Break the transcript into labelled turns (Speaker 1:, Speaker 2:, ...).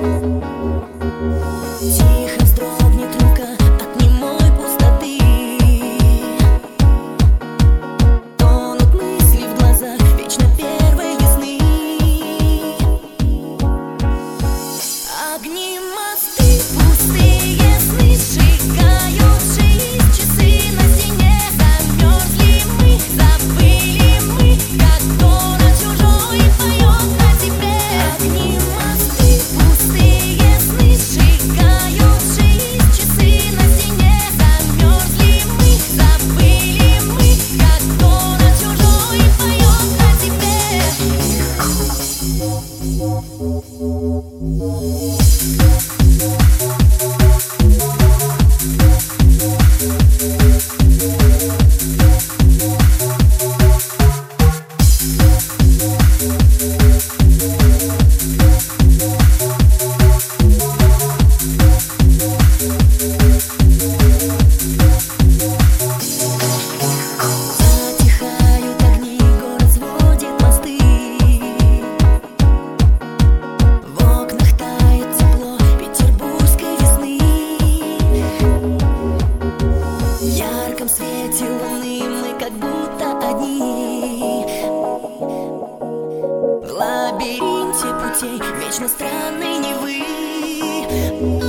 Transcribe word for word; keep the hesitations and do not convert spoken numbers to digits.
Speaker 1: Тихо вздрогнет рука от немой пустоты. Тонут мысли в глазах вечно первой весны. Огни, мосты, пустые сны сжигают жизнь. Часы на стене, замерзли мы, забыли мы, как город чужой поет о тебе. Огни, мосты, пустые сны сжигают жизнь. Часы на стене, замерзли мы, забыли мы, как город чужой поет о тебе. Затихают огни, город сводит мосты. В окнах тает тепло петербургской весны. В ярком свете луны мы как будто одни. В лабиринте путей вечно странной Невы.